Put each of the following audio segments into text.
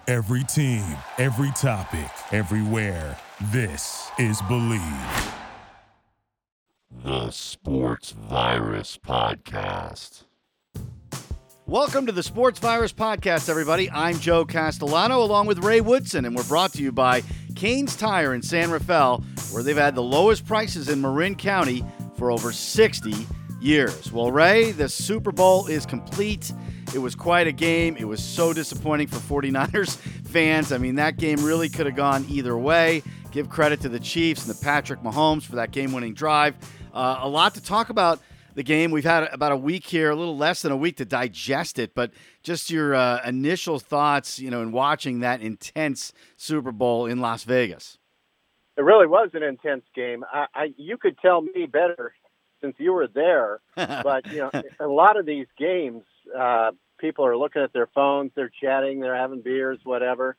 Every team, every topic, everywhere. This is Believe. The Sports Virus Podcast. Welcome to the Sports Virus Podcast, everybody. I'm Joe Castellano along with Ray Woodson, and we're brought to you by Kane's Tire in San Rafael, where they've had the lowest prices in Marin County for over 60 years. Well, Ray, the Super Bowl is complete. It was quite a game. It was so disappointing for 49ers fans. I mean, that game really could have gone either way. Give credit to the Chiefs and the Patrick Mahomes for that game-winning drive. A lot to talk about the game. We've had about a week here, a little less than a week to digest it, but just your initial thoughts, in watching that intense Super Bowl in Las Vegas. It really was an intense game. You could tell me better since you were there, but a lot of these games, people are looking at their phones, they're chatting, they're having beers, whatever.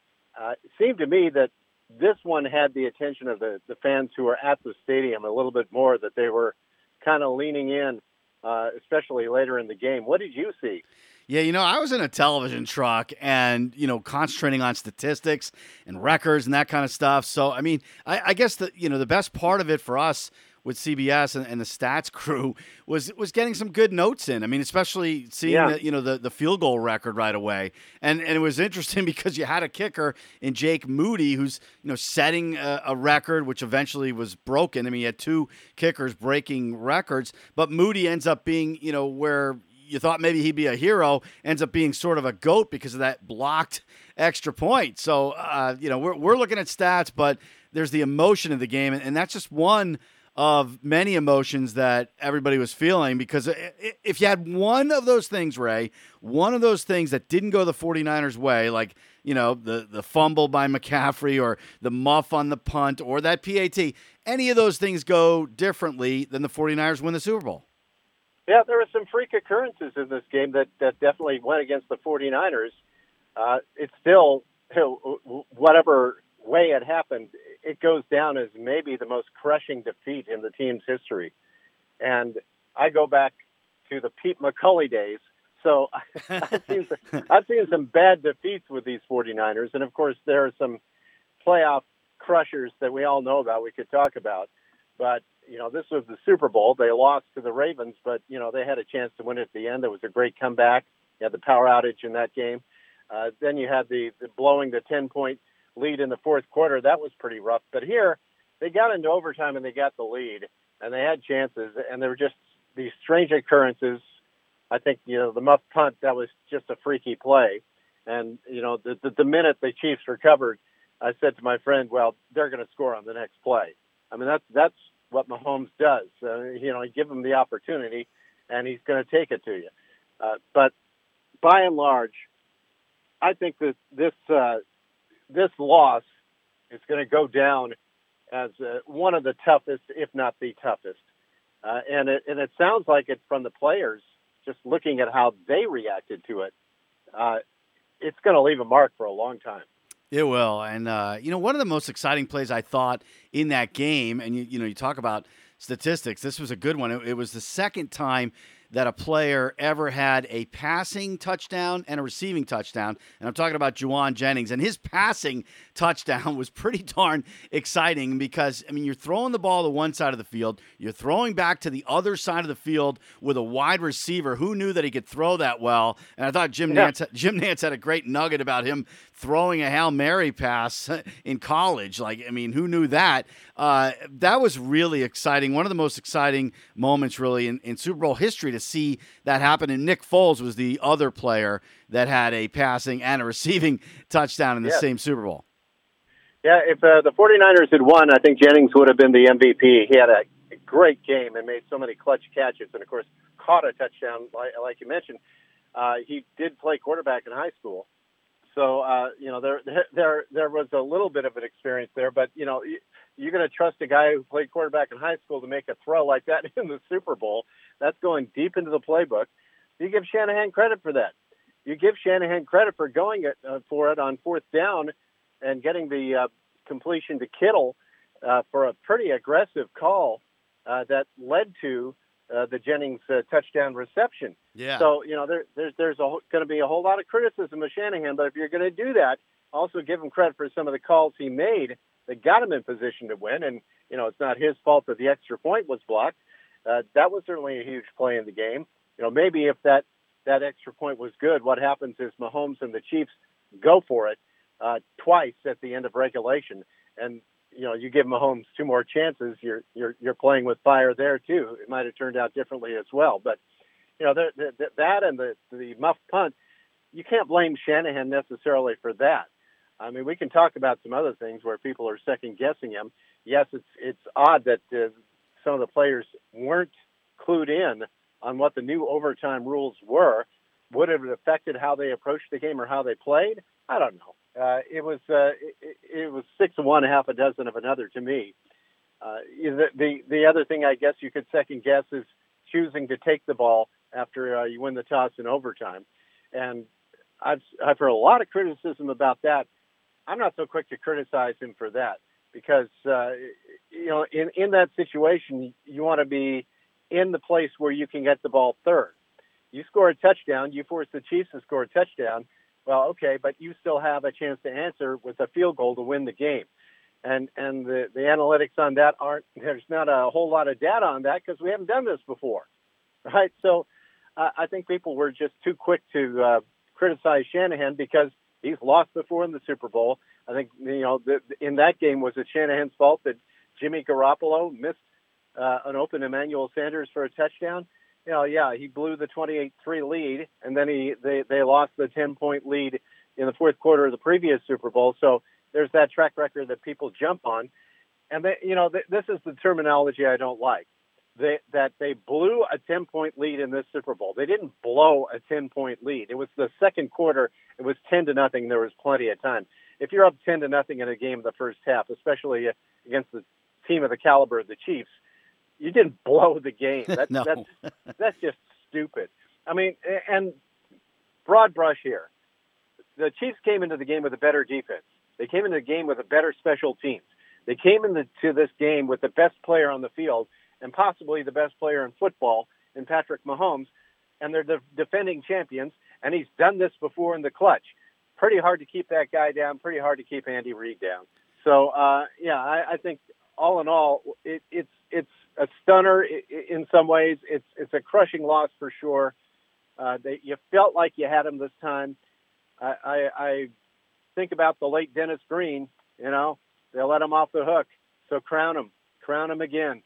It seemed to me that this one had the attention of the fans who were at the stadium a little bit more, that they were kind of leaning in, especially later in the game. What did you see? Yeah, I was in a television truck and, concentrating on statistics and records and that kind of stuff. So, I mean, I guess the best part of it for us with CBS and the stats crew was getting some good notes in. I mean, especially seeing the field goal record right away. And it was interesting because you had a kicker in Jake Moody who's, setting a record, which eventually was broken. I mean, you had two kickers breaking records, but Moody ends up being, where you thought maybe he'd be a hero, ends up being sort of a GOAT because of that blocked extra point. So, we're looking at stats, but there's the emotion of the game, and that's just one of many emotions that everybody was feeling, because if you had one of those things, Ray, one of those things that didn't go the 49ers way, like, the fumble by McCaffrey or the muff on the punt or that PAT, any of those things go differently, then the 49ers win the Super Bowl. Yeah, there were some freak occurrences in this game that definitely went against the 49ers. It's still, whatever way it happened, it goes down as maybe the most crushing defeat in the team's history. And I go back to the Pete McCulley days. So I've seen some bad defeats with these 49ers. And, of course, there are some playoff crushers that we all know about, we could talk about. But, this was the Super Bowl. They lost to the Ravens, but, they had a chance to win at the end. It was a great comeback. You had the power outage in that game. Then you had the blowing the 10-point lead in the fourth quarter. That was pretty rough. But here, they got into overtime and they got the lead, and they had chances, and there were just these strange occurrences. I think, the muff punt, that was just a freaky play. And, the minute the Chiefs recovered, I said to my friend, well, they're going to score on the next play. I mean, that's what Mahomes does. You give him the opportunity, and he's going to take it to you. But by and large, I think that this loss is going to go down as one of the toughest, if not the toughest. And it sounds like it from the players, just looking at how they reacted to it. It's going to leave a mark for a long time. It will. And, one of the most exciting plays I thought in that game, and, you talk about statistics, this was a good one. It was the second time that a player ever had a passing touchdown and a receiving touchdown. And I'm talking about Juwan Jennings. And his passing touchdown was pretty darn exciting because, you're throwing the ball to one side of the field. You're throwing back to the other side of the field with a wide receiver. Who knew that he could throw that well? And I thought Jim Nance had a great nugget about him throwing a Hail Mary pass in college. Who knew that? That was really exciting. One of the most exciting moments, really, in Super Bowl history to see that happen. And Nick Foles was the other player that had a passing and a receiving touchdown in the same Super Bowl. Yeah, if the 49ers had won, I think Jennings would have been the MVP. He had a great game and made so many clutch catches and, of course, caught a touchdown, like you mentioned. He did play quarterback in high school. So, there was a little bit of an experience there. But, you're going to trust a guy who played quarterback in high school to make a throw like that in the Super Bowl. That's going deep into the playbook. You give Shanahan credit for that. You give Shanahan credit for going for it on fourth down and getting the completion to Kittle for a pretty aggressive call that led to the Jennings touchdown reception. Yeah. So, there's going to be a whole lot of criticism of Shanahan, but if you're going to do that, also give him credit for some of the calls he made that got him in position to win. And, it's not his fault that the extra point was blocked. That was certainly a huge play in the game. Maybe if that extra point was good, what happens is Mahomes and the Chiefs go for it twice at the end of regulation. And, you give Mahomes two more chances, you're playing with fire there too. It might have turned out differently as well. But, that and the muff punt, you can't blame Shanahan necessarily for that. I mean, we can talk about some other things where people are second guessing him. Yes, it's odd that some of the players weren't clued in on what the new overtime rules were. Would it have affected how they approached the game or how they played? I don't know. It was 6 of one, half a dozen of another to me. The other thing I guess you could second guess is choosing to take the ball after you win the toss in overtime. And I've heard a lot of criticism about that. I'm not so quick to criticize him for that because, in that situation, you want to be in the place where you can get the ball third. You score a touchdown, you force the Chiefs to score a touchdown. Well, okay, but you still have a chance to answer with a field goal to win the game. And the analytics on that there's not a whole lot of data on that because we haven't done this before, right? So I think people were just too quick to criticize Shanahan because he's lost before in the Super Bowl. I think, in that game, was it Shanahan's fault that Jimmy Garoppolo missed an open Emmanuel Sanders for a touchdown? He blew the 28-3 lead, and then they lost the 10-point lead in the fourth quarter of the previous Super Bowl. So there's that track record that people jump on. And, this is the terminology I don't like, that they blew a 10-point lead in this Super Bowl. They didn't blow a 10-point lead. It was the second quarter. It was 10-0. There was plenty of time. If you're up 10-0 in a game in the first half, especially against the team of the caliber of the Chiefs, you didn't blow the game. No. That's just stupid. I mean, and broad brush here. The Chiefs came into the game with a better defense. They came into the game with a better special teams. They came into this game with the best player on the field and possibly the best player in football in Patrick Mahomes, and they're the defending champions, and he's done this before in the clutch. Pretty hard to keep that guy down, pretty hard to keep Andy Reid down. So, I think all in all, it's a stunner in some ways. It's a crushing loss for sure. You felt like you had him this time. I think about the late Dennis Green. They let him off the hook, so crown him again.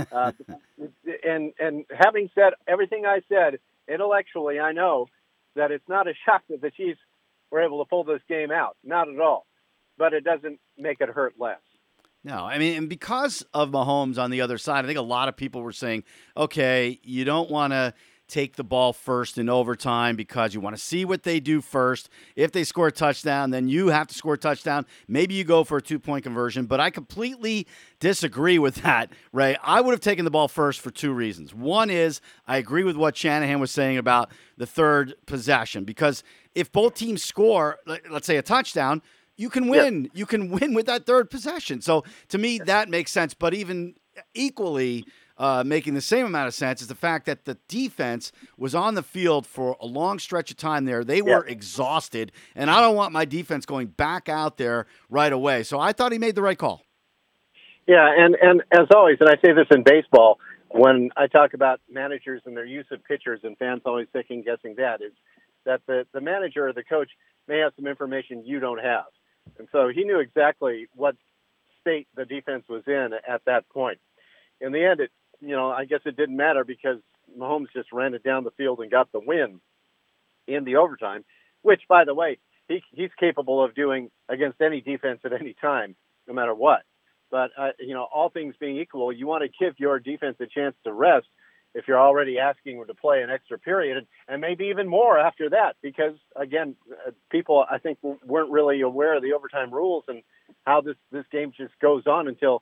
And having said everything I said, intellectually, I know that it's not a shock that the Chiefs were able to pull this game out. Not at all. But it doesn't make it hurt less. No, I mean, and because of Mahomes on the other side, I think a lot of people were saying, okay, you don't want to take the ball first in overtime because you want to see what they do first. If they score a touchdown, then you have to score a touchdown. Maybe you go for a 2-point conversion, but I completely disagree with that, Ray. I would have taken the ball first for two reasons. One is I agree with what Shanahan was saying about the third possession, because if both teams score, let's say a touchdown, you can win. You can win with that third possession. So to me, that makes sense. But even equally making the same amount of sense is the fact that the defense was on the field for a long stretch of time there. They were exhausted, and I don't want my defense going back out there right away. So I thought he made the right call. Yeah, and as always, and I say this in baseball, when I talk about managers and their use of pitchers, and fans always second-guessing that, is that the manager or the coach may have some information you don't have. And so he knew exactly what state the defense was in at that point. In the end, I guess it didn't matter because Mahomes just ran it down the field and got the win in the overtime, which, by the way, he's capable of doing against any defense at any time, no matter what. But, all things being equal, you want to give your defense a chance to rest if you're already asking them to play an extra period, and maybe even more after that, because, again, people, I think, weren't really aware of the overtime rules and how this game just goes on until,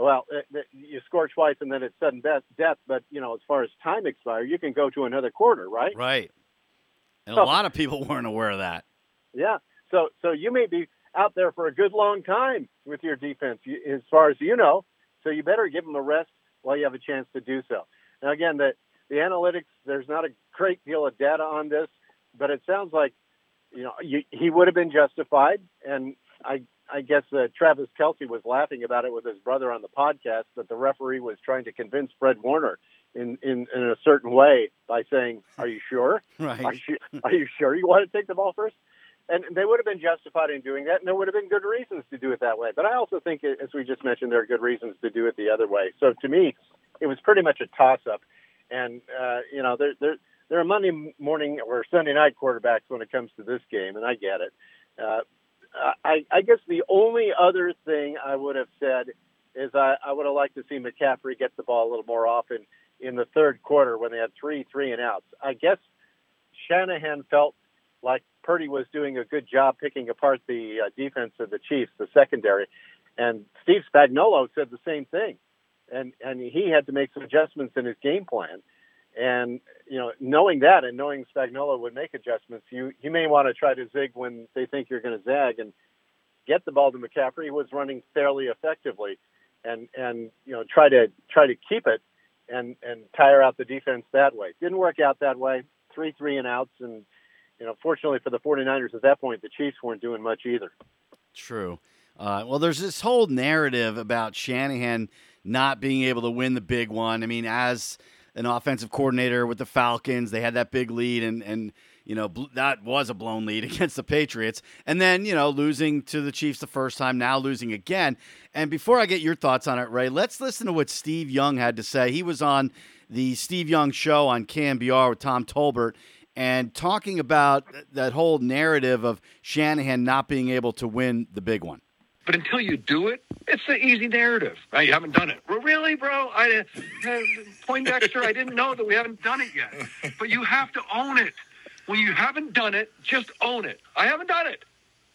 you score twice and then it's sudden death. But, as far as time expire, you can go to another quarter, right? Right. And a lot of people weren't aware of that. Yeah. So you may be out there for a good long time with your defense, as far as you know, so you better give them a rest while you have a chance to do so. Now, again, the analytics, there's not a great deal of data on this, but it sounds like, he would have been justified. And I guess Travis Kelce was laughing about it with his brother on the podcast, that the referee was trying to convince Fred Warner in a certain way by saying, "Are you sure? Right. Are you sure you want to take the ball first?" And they would have been justified in doing that, and there would have been good reasons to do it that way. But I also think, as we just mentioned, there are good reasons to do it the other way. So to me, it was pretty much a toss-up. And, there are Monday morning or Sunday night quarterbacks when it comes to this game, and I get it. I guess the only other thing I would have said is I would have liked to see McCaffrey get the ball a little more often in the third quarter when they had 3 and outs. I guess Shanahan felt like Purdy was doing a good job picking apart the defense of the Chiefs, the secondary. And Steve Spagnuolo said the same thing. And he had to make some adjustments in his game plan. And, knowing that and knowing Spagnuolo would make adjustments, you may want to try to zig when they think you're going to zag and get the ball to McCaffrey, who was running fairly effectively, and try to keep it and tire out the defense that way. Didn't work out that way. 3 and outs. And, fortunately for the 49ers at that point, the Chiefs weren't doing much either. True. Well, there's this whole narrative about Shanahan not being able to win the big one. I mean, as an offensive coordinator with the Falcons, they had that big lead, and that was a blown lead against the Patriots. And then, losing to the Chiefs the first time, now losing again. And before I get your thoughts on it, Ray, let's listen to what Steve Young had to say. He was on the Steve Young Show on KNBR with Tom Tolbert, and talking about that whole narrative of Shanahan not being able to win the big one. But until you do it, it's the easy narrative. You haven't done it. Well, really, bro? Poindexter, I didn't know that we haven't done it yet. But you have to own it. When you haven't done it, just own it. I haven't done it.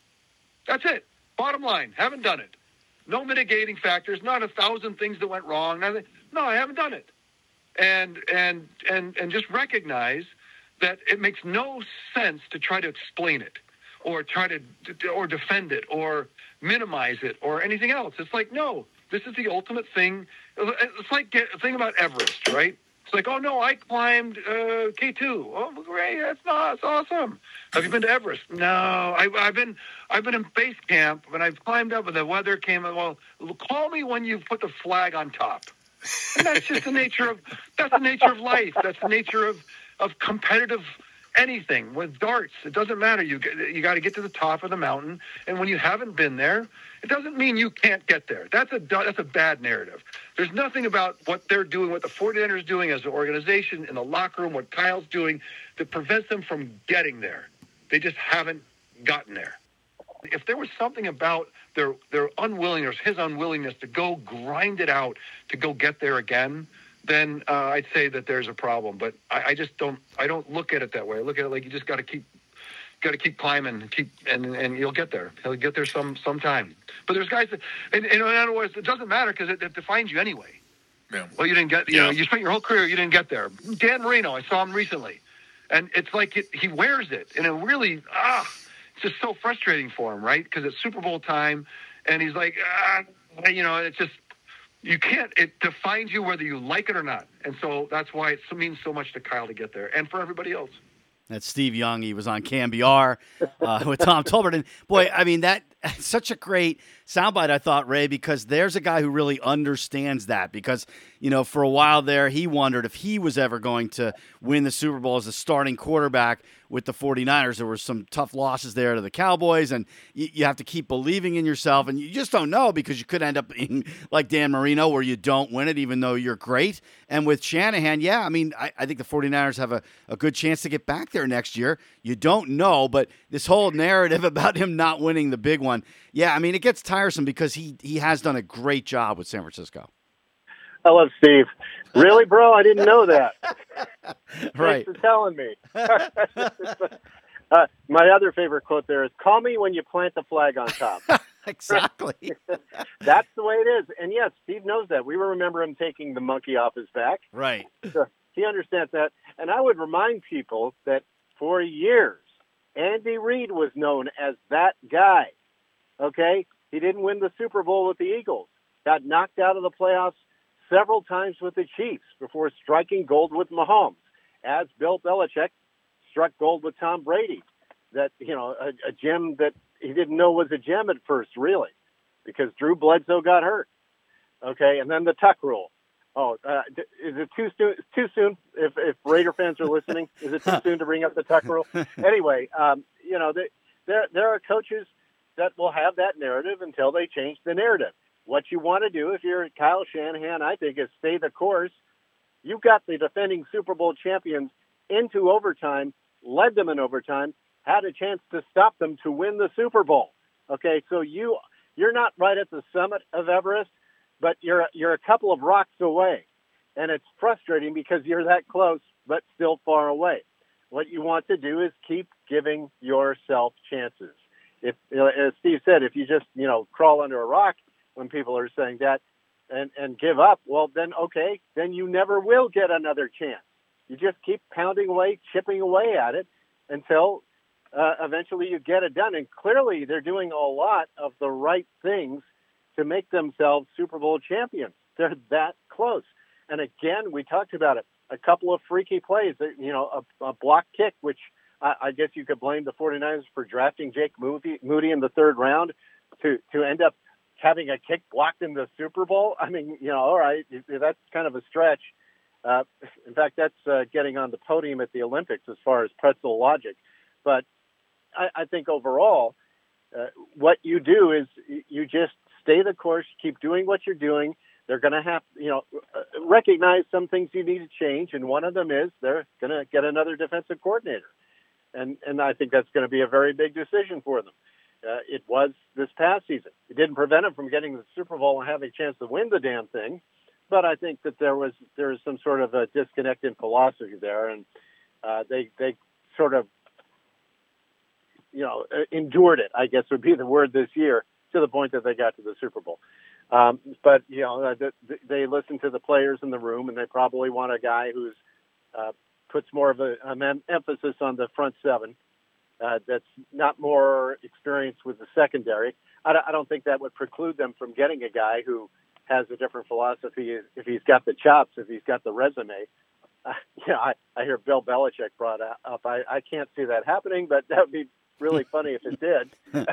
That's it. Bottom line, haven't done it. No mitigating factors, not 1,000 things that went wrong. Nothing. No, I haven't done it. And just recognize that it makes no sense to try to explain it or try to or defend it or minimize it or anything else. It's like, no, this is the ultimate thing. It's like a thing about Everest, right? It's like, oh no, I climbed K2. Oh, great, that's awesome. Have you been to Everest? No, I've been in base camp, and I've climbed up, and the weather came. Well, call me when you put the flag on top. And that's just the nature of life. That's the nature of competitive anything with darts. It doesn't matter. You got to get to the top of the mountain, and when you haven't been there, it doesn't mean you can't get there. That's a bad narrative. There's nothing about what they're doing, what the 49ers are doing as an organization in the locker room, what Kyle's doing, that prevents them from getting there. They just haven't gotten there. If there was something about their unwillingness, his unwillingness to go grind it out, to go get there again, then I'd say that there's a problem. But I just don't. I don't look at it that way. I look at it like you just got to keep climbing, and you'll get there. He'll get there sometime. But there's guys that, and in other words, it doesn't matter because it defines you anyway. Yeah. Well, you didn't get. You spent your whole career, you didn't get there. Dan Marino, I saw him recently, and it's like he wears it, and it really it's just so frustrating for him, right? Because it's Super Bowl time, and he's like, it's just. You can't. It defines you whether you like it or not. And so that's why it means so much to Kyle to get there and for everybody else. That's Steve Young. He was on KNBR with Tom Tolbert. And, boy, I mean, that's such a great soundbite, I thought, Ray, because there's a guy who really understands that. Because, for a while there, he wondered if he was ever going to win the Super Bowl as a starting quarterback with the 49ers. There were some tough losses there to the Cowboys, and you have to keep believing in yourself. And you just don't know because you could end up being like Dan Marino where you don't win it even though you're great. And with Shanahan, I think the 49ers have a good chance to get back there next year. You don't know, but this whole narrative about him not winning the big one, it gets tiresome because he has done a great job with San Francisco. I love Steve. Really, bro? I didn't know that. Right. Thanks for telling me. My other favorite quote there is, call me when you plant the flag on top. Exactly. That's the way it is. And yes, Steve knows that. We remember him taking the monkey off his back. Right. So he understands that. And I would remind people that for years, Andy Reid was known as that guy. Okay? He didn't win the Super Bowl with the Eagles. Got knocked out of the playoffs several times with the Chiefs before striking gold with Mahomes, as Bill Belichick struck gold with Tom Brady. That, a gem that he didn't know was a gem at first, really, because Drew Bledsoe got hurt. Okay, and then the tuck rule. Oh, is it too soon? Too soon? If Raider fans are listening, is it too soon to bring up the tuck rule? Anyway, there are coaches that will have that narrative until they change the narrative. What you want to do, if you're Kyle Shanahan, I think, is stay the course. You got the defending Super Bowl champions into overtime, led them in overtime, had a chance to stop them to win the Super Bowl. Okay, so you're not right at the summit of Everest, but you're a couple of rocks away, and it's frustrating because you're that close but still far away. What you want to do is keep giving yourself chances. If, as Steve said, if you just crawl under a rock when people are saying that and give up, well then okay, then you never will get another chance. You just keep pounding away, chipping away at it until eventually you get it done. And clearly they're doing a lot of the right things to make themselves Super Bowl champions. They're that close. And again, we talked about it. A couple of freaky plays, a block kick, which I guess you could blame the 49ers for drafting Jake Moody in the third round to end up having a kick blocked in the Super Bowl. I mean, all right, that's kind of a stretch. In fact, that's getting on the podium at the Olympics as far as pretzel logic. But I think overall, what you do is you just stay the course, keep doing what you're doing. They're going to have, recognize some things you need to change, and one of them is they're going to get another defensive coordinator. And I think that's going to be a very big decision for them. It was this past season. It didn't prevent them from getting the Super Bowl and having a chance to win the damn thing, but I think that there was some sort of a disconnect in philosophy there, and they sort of endured it, I guess would be the word this year, to the point that they got to the Super Bowl. But they listen to the players in the room, and they probably want a guy who's puts more of an emphasis on the front seven. That's not more experienced with the secondary. I don't think that would preclude them from getting a guy who has a different philosophy if he's got the chops, if he's got the resume. I hear Bill Belichick brought up. I can't see that happening, but that would be really funny if it did.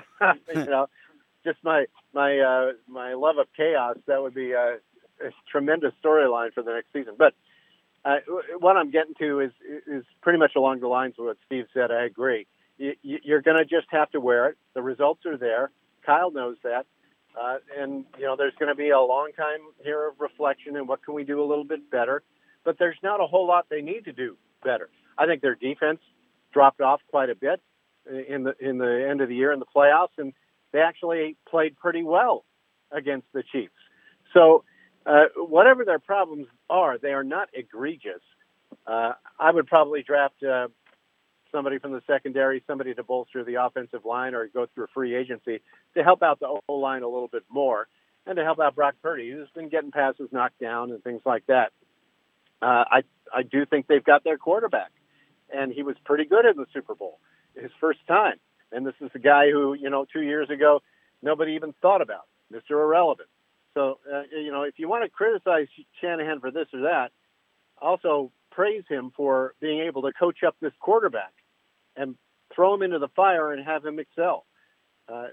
Just my love of chaos, that would be a tremendous storyline for the next season. But what I'm getting to is pretty much along the lines of what Steve said. I agree. You're going to just have to wear it. The results are there. Kyle knows that. And there's going to be a long time here of reflection and what can we do a little bit better. But there's not a whole lot they need to do better. I think their defense dropped off quite a bit in the end of the year in the playoffs, and they actually played pretty well against the Chiefs. So whatever their problems are, they are not egregious. I would probably draft somebody from the secondary, somebody to bolster the offensive line, or go through a free agency to help out the O-line a little bit more, and to help out Brock Purdy, who's been getting passes knocked down and things like that. I do think they've got their quarterback, and he was pretty good in the Super Bowl, his first time. And this is a guy who, 2 years ago, nobody even thought about, Mr. Irrelevant. So, if you want to criticize Shanahan for this or that, also praise him for being able to coach up this quarterback and throw him into the fire and have him excel. I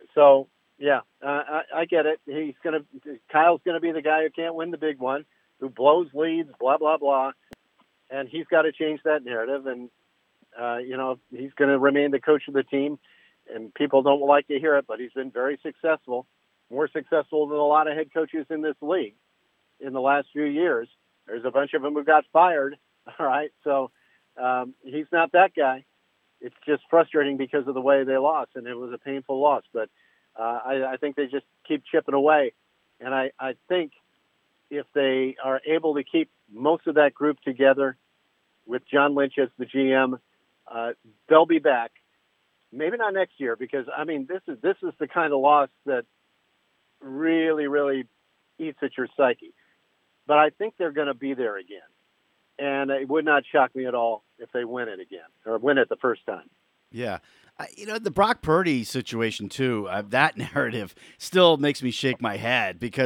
get it. Kyle's going to be the guy who can't win the big one, who blows leads, blah, blah, blah. And he's got to change that narrative. And, he's going to remain the coach of the team. And people don't like to hear it, but he's been very successful, more successful than a lot of head coaches in this league in the last few years. There's a bunch of them who got fired. All right. So he's not that guy. It's just frustrating because of the way they lost, and it was a painful loss. But I think they just keep chipping away. And I think if they are able to keep most of that group together with John Lynch as the GM, they'll be back. Maybe not next year, because this is the kind of loss that really, really eats at your psyche. But I think they're going to be there again, and it would not shock me at all if they win it again, or win it the first time. Yeah. The Brock Purdy situation too, that narrative still makes me shake my head, because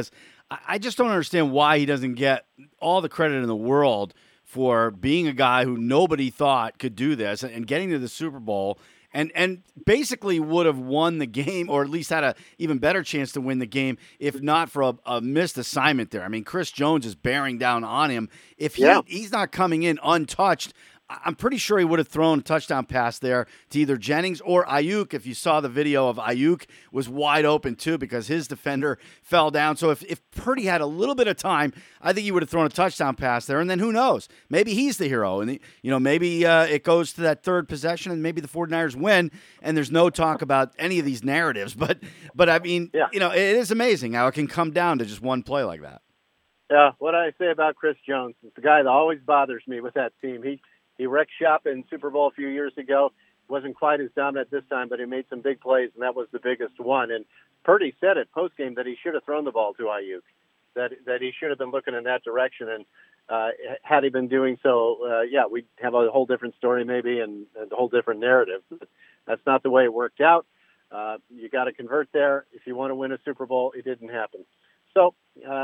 I just don't understand why he doesn't get all the credit in the world for being a guy who nobody thought could do this and getting to the Super Bowl and basically would have won the game, or at least had a even better chance to win the game if not for a missed assignment there. I mean, Chris Jones is bearing down on him. If he's not coming in untouched, I'm pretty sure he would have thrown a touchdown pass there to either Jennings or Ayuk. If you saw the video of Ayuk, was wide open too because his defender fell down. So if Purdy had a little bit of time, I think he would have thrown a touchdown pass there. And then who knows? Maybe he's the hero. And, maybe it goes to that third possession and maybe the 49ers win and there's no talk about any of these narratives. But I mean, it is amazing how it can come down to just one play like that. Yeah, what I say about Chris Jones is the guy that always bothers me with that team. He wrecked shop in Super Bowl a few years ago. Wasn't quite as dominant this time, but he made some big plays, and that was the biggest one. And Purdy said at postgame that he should have thrown the ball to Ayuk, that he should have been looking in that direction. And had he been doing so, we'd have a whole different story maybe and a whole different narrative. But that's not the way it worked out. You got to convert there. If you want to win a Super Bowl, it didn't happen. So,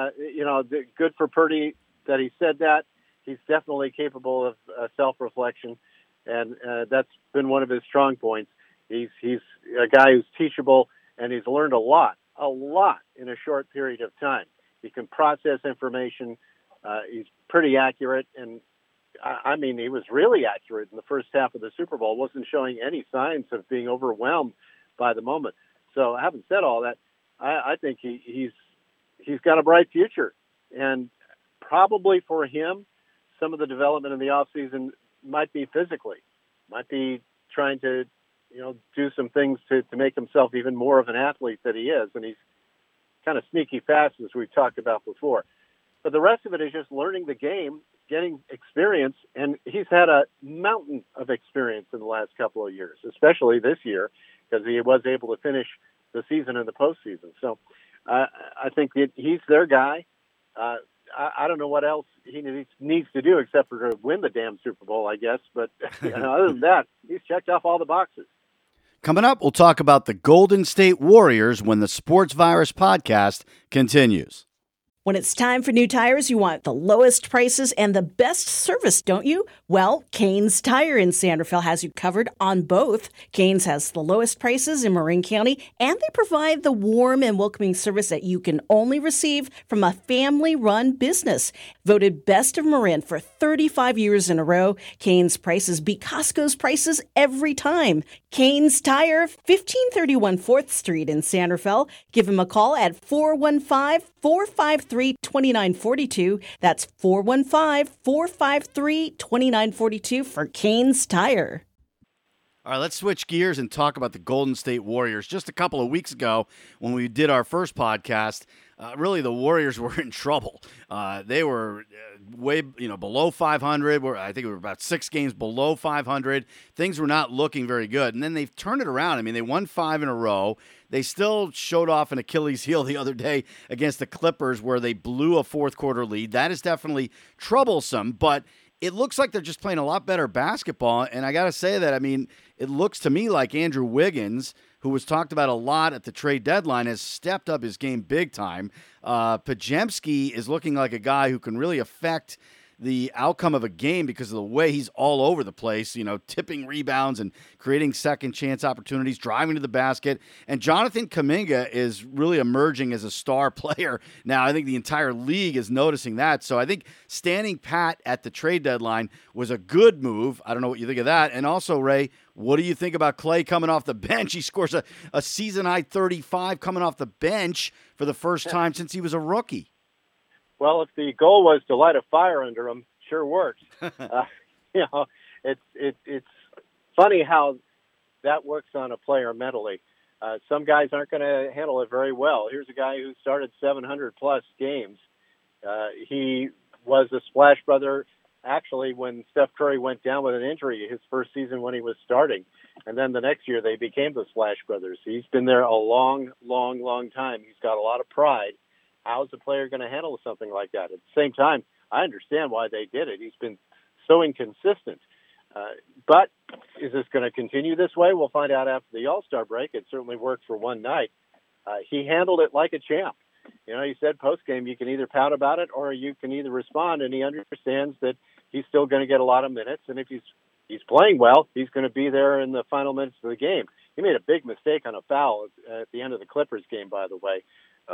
good for Purdy that he said that. He's definitely capable of self-reflection, and that's been one of his strong points. He's a guy who's teachable, and he's learned a lot in a short period of time. He can process information. He's pretty accurate, and I mean, he was really accurate in the first half of the Super Bowl. Wasn't showing any signs of being overwhelmed by the moment. So, having said all that, I think he's got a bright future, and probably for him, some of the development in the offseason might be physically, might be trying to, do some things to make himself even more of an athlete that he is. And he's kind of sneaky fast, as we've talked about before. But the rest of it is just learning the game, getting experience. And he's had a mountain of experience in the last couple of years, especially this year, because he was able to finish the season in the postseason. So I think that he's their guy. I don't know what else he needs to do except for to win the damn Super Bowl, I guess. But other than that, he's checked off all the boxes. Coming up, we'll talk about the Golden State Warriors when the Sports Virus podcast continues. When it's time for new tires, you want the lowest prices and the best service, don't you? Well, Kane's Tire in San Rafael has you covered on both. Kane's has the lowest prices in Marin County, and they provide the warm and welcoming service that you can only receive from a family-run business. Voted best of Marin for 35 years in a row, Kane's prices beat Costco's prices every time. Kane's Tire, 1531 4th Street in San Rafael. Give him a call at 415-453-2942. That's 415-453-2942 for Kane's Tire. All right, let's switch gears and talk about the Golden State Warriors. Just a couple of weeks ago when we did our first podcast, really the Warriors were in trouble. They were way below 500. I think we were about 6 games below 500. Things were not looking very good. And then they've turned it around. I mean, they won 5 in a row. They still showed off an Achilles heel the other day against the Clippers where they blew a fourth quarter lead. That is definitely troublesome, but it looks like they're just playing a lot better basketball. And I got to say that, I mean, it looks to me like Andrew Wiggins, who was talked about a lot at the trade deadline, has stepped up his game big time. Podziemski is looking like a guy who can really affect the outcome of a game because of the way he's all over the place, tipping rebounds and creating second chance opportunities, driving to the basket. And Jonathan Kuminga is really emerging as a star player. Now, I think the entire league is noticing that. So I think standing pat at the trade deadline was a good move. I don't know what you think of that. And also, Ray, what do you think about Clay coming off the bench? He scores a season-high 35 coming off the bench for the first time since he was a rookie. Well, if the goal was to light a fire under him, sure works. It's funny how that works on a player mentally. Some guys aren't going to handle it very well. Here's a guy who started 700-plus games. He was a splash brother, actually, when Steph Curry went down with an injury his first season when he was starting. And then the next year they became the Splash Brothers. He's been there a long, long, long time. He's got a lot of pride. How is a player going to handle something like that? At the same time, I understand why they did it. He's been so inconsistent. But is this going to continue this way? We'll find out after the All-Star break. It certainly worked for one night. He handled it like a champ. he said post-game, you can either pout about it or you can either respond, and he understands that he's still going to get a lot of minutes, and if he's playing well, he's going to be there in the final minutes of the game. He made a big mistake on a foul at the end of the Clippers game, by the way.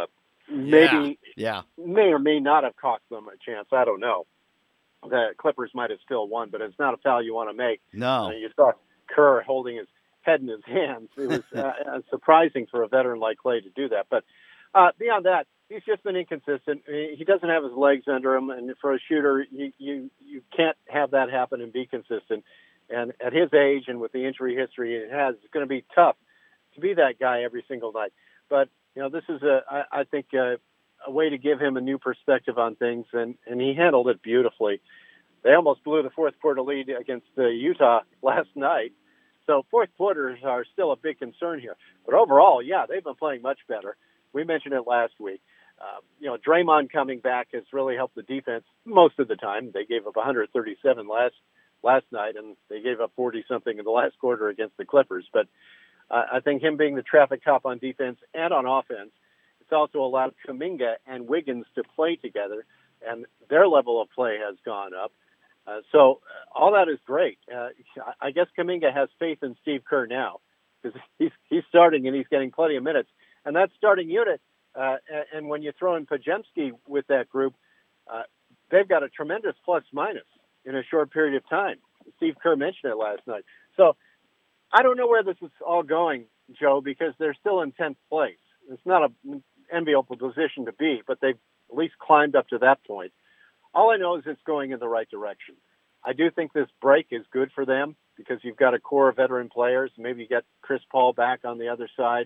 Maybe may or may not have cost them a chance. I don't know. The Clippers might have still won, but it's not a foul you want to make. No. You saw Kerr holding his head in his hands. It was surprising for a veteran like Clay to do that. But beyond that, he's just been inconsistent. He doesn't have his legs under him, and for a shooter, you can't have that happen and be consistent. And at his age and with the injury history it has, it's going to be tough to be that guy every single night. But this is I think a way to give him a new perspective on things, and he handled it beautifully. They almost blew the fourth quarter lead against Utah last night. So fourth quarters are still a big concern here. But overall, they've been playing much better. We mentioned it last week. Draymond coming back has really helped the defense most of the time. They gave up 137 last night, and they gave up 40-something in the last quarter against the Clippers. But I think him being the traffic cop on defense and on offense, it's also allowed Kuminga and Wiggins to play together, and their level of play has gone up. So all that is great. I guess Kuminga has faith in Steve Kerr now because he's starting and he's getting plenty of minutes. And that starting unit, and when you throw in Podziemski with that group, they've got a tremendous plus-minus in a short period of time. Steve Kerr mentioned it last night. So I don't know where this is all going, Joe, because they're still in 10th place. It's not an enviable position to be, but they've at least climbed up to that point. All I know is it's going in the right direction. I do think this break is good for them because you've got a core of veteran players. Maybe you get Chris Paul back on the other side.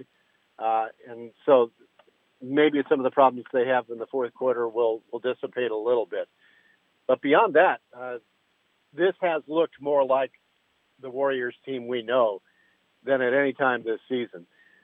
And so maybe some of the problems they have in the fourth quarter will dissipate a little bit. But beyond that, this has looked more like the Warriors team we know than at any time this season.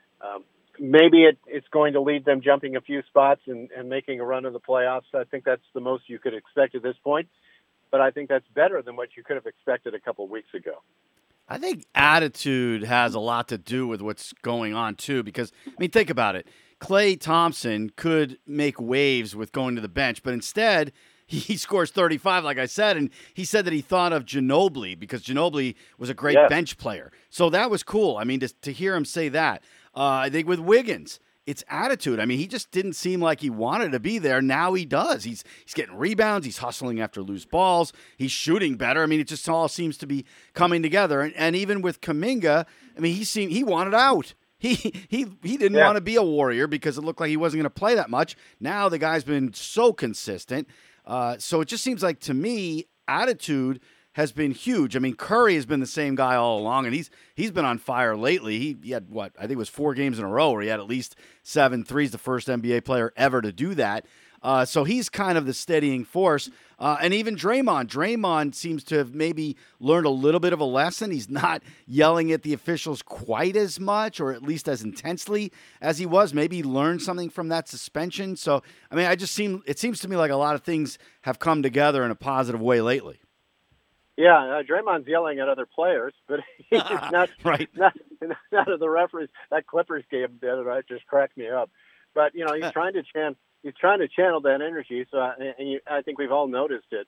Maybe it's going to lead them jumping a few spots and making a run in the playoffs. I think that's the most you could expect at this point. But I think that's better than what you could have expected a couple of weeks ago. I think attitude has a lot to do with what's going on, too, because, think about it. Klay Thompson could make waves with going to the bench, but instead he scores 35, like I said, and he said that he thought of Ginobili because Ginobili was a great bench player. So that was cool. To hear him say that. I think with Wiggins, it's attitude. He just didn't seem like he wanted to be there. Now he does. He's getting rebounds. He's hustling after loose balls. He's shooting better. It just all seems to be coming together. And even with Kuminga, he wanted out. He didn't want to be a Warrior because it looked like he wasn't going to play that much. Now the guy's been so consistent. So it just seems like, to me, attitude has been huge. Curry has been the same guy all along, and he's been on fire lately. He had, I think it was 4 games in a row where he had at least 7 threes, the first NBA player ever to do that. So he's kind of the steadying force. And even Draymond seems to have maybe learned a little bit of a lesson. He's not yelling at the officials quite as much, or at least as intensely as he was. Maybe he learned something from that suspension. So, it seems to me like a lot of things have come together in a positive way lately. Yeah, Draymond's yelling at other players, but he's not right. Not at the referees. That Clippers game the other night just cracked me up. But he's trying to channel that energy. So I think we've all noticed it.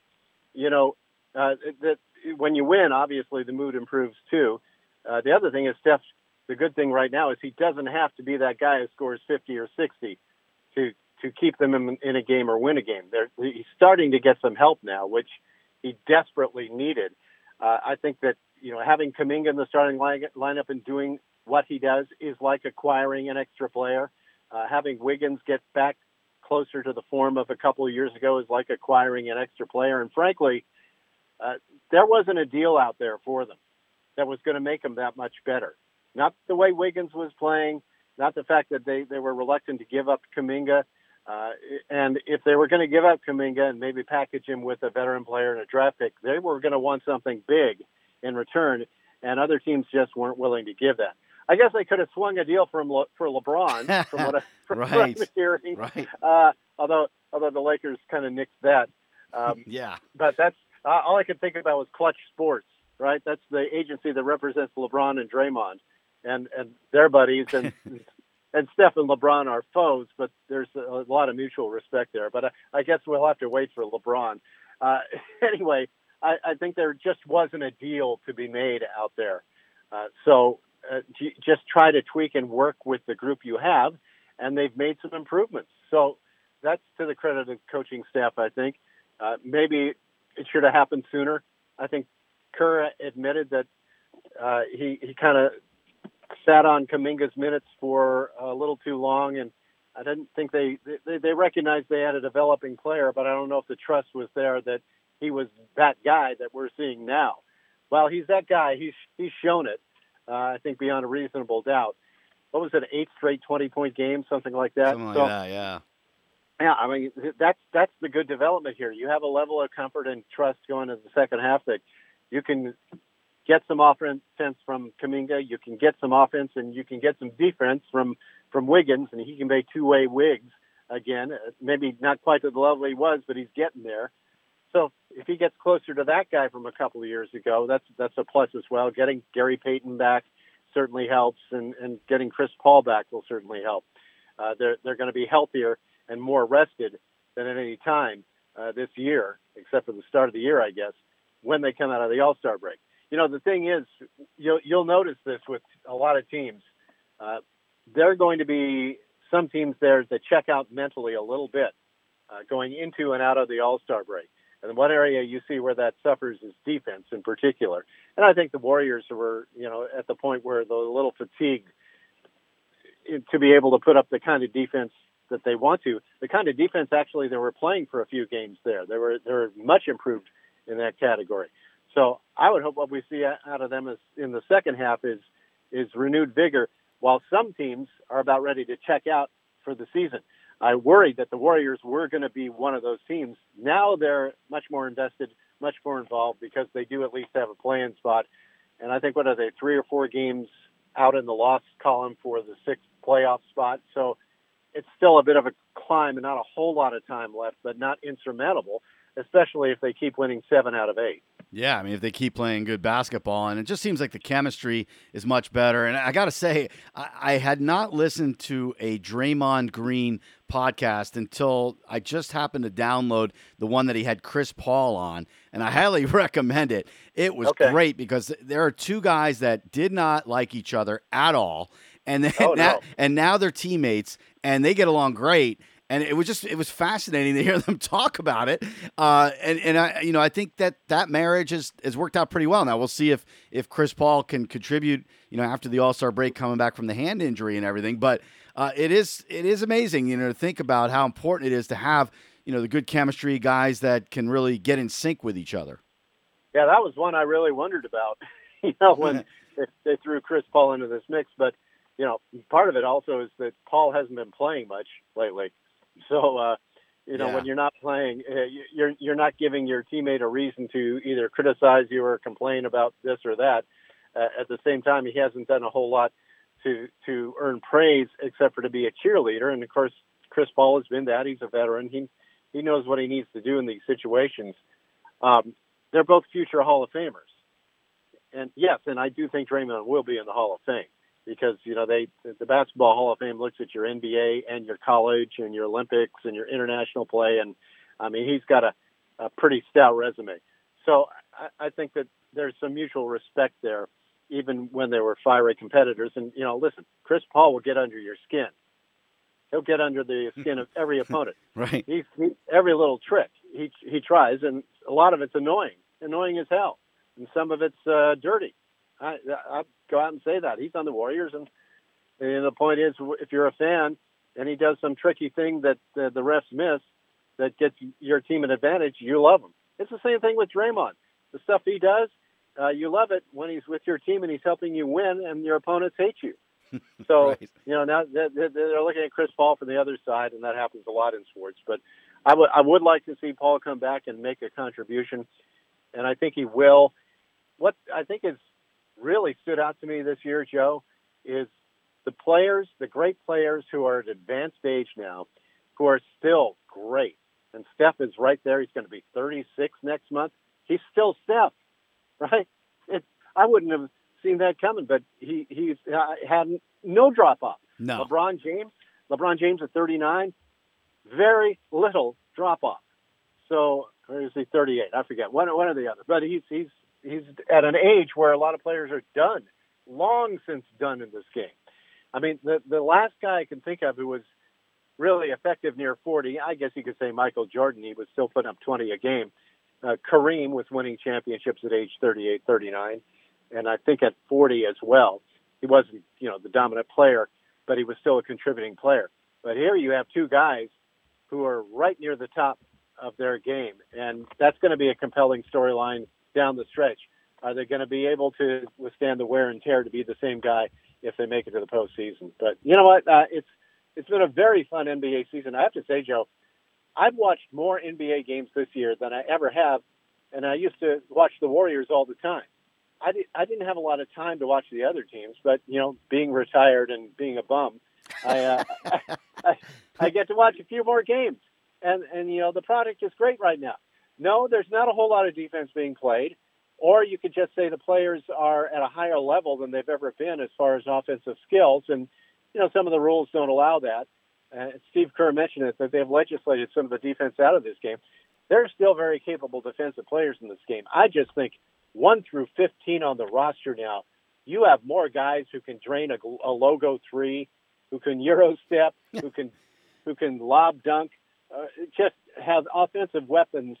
That when you win, obviously the mood improves too. The other thing is the good thing right now is he doesn't have to be that guy who scores 50 or 60 to keep them in a game or win a game. He's starting to get some help now, which he desperately needed. I think that, having Kuminga in the starting lineup and doing what he does is like acquiring an extra player. Having Wiggins get back closer to the form of a couple of years ago is like acquiring an extra player. And frankly, there wasn't a deal out there for them that was going to make them that much better. Not the way Wiggins was playing, not the fact that they were reluctant to give up Kuminga. And if they were going to give up Kuminga and maybe package him with a veteran player and a draft pick, they were going to want something big in return, and other teams just weren't willing to give that. I guess they could have swung a deal for LeBron, from what I'm hearing. Right. Although the Lakers kind of nixed that. Yeah. But that's all I could think about was Clutch Sports, right? That's the agency that represents LeBron and Draymond and their buddies. And and Steph and LeBron are foes, but there's a lot of mutual respect there. But I guess we'll have to wait for LeBron. Anyway, I think there just wasn't a deal to be made out there. So just try to tweak and work with the group you have, and they've made some improvements. So that's to the credit of the coaching staff, I think. Maybe it should have happened sooner. I think Kerr admitted that he kind of sat on Kuminga's minutes for a little too long, and I didn't think they recognized they had a developing player, but I don't know if the trust was there that he was that guy that we're seeing now. Well, he's that guy. He's shown it, I think, beyond a reasonable doubt. What was it, 8 straight 20-point games, something like that? Something like that, yeah. Yeah, I mean, that's the good development here. You have a level of comfort and trust going into the second half that you can get some offense from Kuminga, you can get some offense, and you can get some defense from Wiggins, and he can be two-way Wiggs again. Maybe not quite to the level he was, but he's getting there. So if he gets closer to that guy from a couple of years ago, that's a plus as well. Getting Gary Payton back certainly helps, and getting Chris Paul back will certainly help. They're going to be healthier and more rested than at any time this year, except for the start of the year, I guess, when they come out of the All-Star break. You know, the thing is, you'll notice this with a lot of teams. There are going to be some teams there that check out mentally a little bit going into and out of the All-Star break. And one area you see where that suffers is defense in particular. And I think the Warriors were, at the point where they're a little fatigued to be able to put up the kind of defense that they want to. The kind of defense actually they were playing for a few games there. They were much improved in that category. So I would hope what we see out of them is in the second half is renewed vigor, while some teams are about ready to check out for the season. I worried that the Warriors were going to be one of those teams. Now they're much more invested, much more involved, because they do at least have a play-in spot. And I think, what are they, 3 or 4 games out in the loss column for the 6th playoff spot. So it's still a bit of a climb and not a whole lot of time left, but not insurmountable, especially if they keep winning 7 out of 8. Yeah, I mean, if they keep playing good basketball, and it just seems like the chemistry is much better. And I got to say, I had not listened to a Draymond Green podcast until I just happened to download the one that he had Chris Paul on, and I highly recommend it. It was great because there are two guys that did not like each other at all, and now they're teammates, and they get along great. And it was fascinating to hear them talk about it. And I think that marriage has worked out pretty well. Now we'll see if Chris Paul can contribute, after the All-Star break, coming back from the hand injury and everything. But it is amazing, to think about how important it is to have, the good chemistry, guys that can really get in sync with each other. Yeah, that was one I really wondered about, when they threw Chris Paul into this mix. But, part of it also is that Paul hasn't been playing much lately. So, when you're not playing, you're not giving your teammate a reason to either criticize you or complain about this or that. At the same time, he hasn't done a whole lot to earn praise except for to be a cheerleader. And, of course, Chris Paul has been that. He's a veteran. He knows what he needs to do in these situations. They're both future Hall of Famers. And, yes, and I do think Draymond will be in the Hall of Fame. Because, the Basketball Hall of Fame looks at your NBA and your college and your Olympics and your international play. And, I mean, he's got a pretty stout resume. So I think that there's some mutual respect there, even when they were fiery competitors. And, listen, Chris Paul will get under your skin. He'll get under the skin of every opponent. Right. He every little trick he tries, and a lot of it's annoying as hell. And some of it's dirty. I'll go out and say that. He's on the Warriors, and the point is, if you're a fan and he does some tricky thing that the refs miss that gets your team an advantage, you love him. It's the same thing with Draymond. The stuff he does, you love it when he's with your team and he's helping you win and your opponents hate you. So, right. Now they're looking at Chris Paul from the other side, and that happens a lot in sports. But I would like to see Paul come back and make a contribution, and I think he will. What I think is really stood out to me this year, Joe, is the great players who are at advanced age now, who are still great. And Steph is right there. He's going to be 36 next month. He's still Steph, right? I wouldn't have seen that coming, but he's had no drop off. No. LeBron James at 39, very little drop off. So, or is he 38? I forget. One or the other. But he's at an age where a lot of players are done, long since done in this game. I mean, the last guy I can think of who was really effective near 40, I guess you could say Michael Jordan. He was still putting up 20 a game. Kareem was winning championships at age 38, 39, and I think at 40 as well. He wasn't, the dominant player, but he was still a contributing player. But here you have two guys who are right near the top of their game, and that's going to be a compelling storyline down the stretch. Are they going to be able to withstand the wear and tear to be the same guy if they make it to the postseason? But you know what? It's been a very fun NBA season. I have to say, Joe, I've watched more NBA games this year than I ever have, and I used to watch the Warriors all the time. I didn't have a lot of time to watch the other teams, but, being retired and being a bum, I get to watch a few more games. And the product is great right now. No, there's not a whole lot of defense being played, or you could just say the players are at a higher level than they've ever been as far as offensive skills, and some of the rules don't allow that. Steve Kerr mentioned it, that they've legislated some of the defense out of this game. There are still very capable defensive players in this game. I just think 1 through 15 on the roster now, you have more guys who can drain a logo three, who can Euro step, who can lob dunk, just have offensive weapons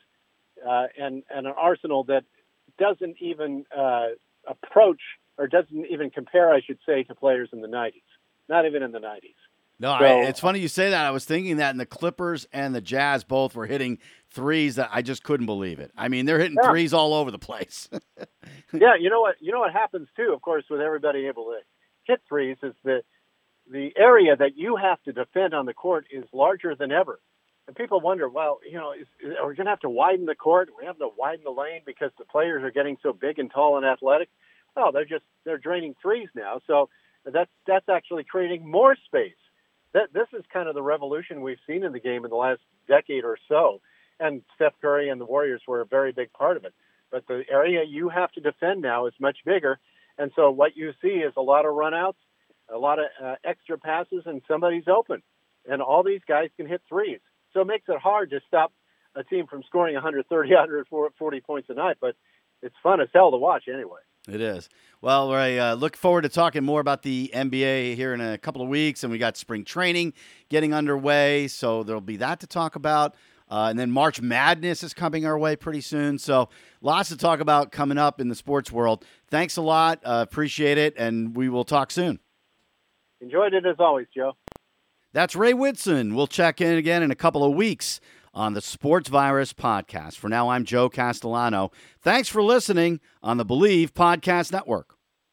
and an arsenal that doesn't even approach, or doesn't even compare, I should say, to players in the 90s. Not even in the 90s. No, it's funny you say that. I was thinking that, and the Clippers and the Jazz both were hitting threes that I just couldn't believe it. I mean, they're hitting threes all over the place. Yeah, you know what happens too, of course, with everybody able to hit threes is that the area that you have to defend on the court is larger than ever. And people wonder, well, are we going to have to widen the court? We have to widen the lane because the players are getting so big and tall and athletic. Well, they're draining threes now, so that's actually creating more space. This is kind of the revolution we've seen in the game in the last decade or so, and Steph Curry and the Warriors were a very big part of it. But the area you have to defend now is much bigger, and so what you see is a lot of runouts, a lot of extra passes, and somebody's open. And all these guys can hit threes. So it makes it hard to stop a team from scoring 130, 140 points a night, but it's fun as hell to watch anyway. It is. Well, I look forward to talking more about the NBA here in a couple of weeks, and we got spring training getting underway, so there'll be that to talk about. And then March Madness is coming our way pretty soon, so lots to talk about coming up in the sports world. Thanks a lot. Appreciate it, and we will talk soon. Enjoyed it as always, Joe. That's Ray Whitson. We'll check in again in a couple of weeks on the Sports Virus Podcast. For now, I'm Joe Castellano. Thanks for listening on the Believe Podcast Network.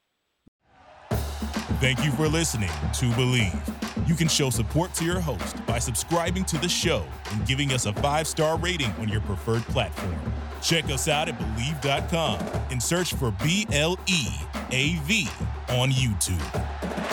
Thank you for listening to Believe. You can show support to your host by subscribing to the show and giving us a 5-star rating on your preferred platform. Check us out at Believe.com and search for BLEAV on YouTube.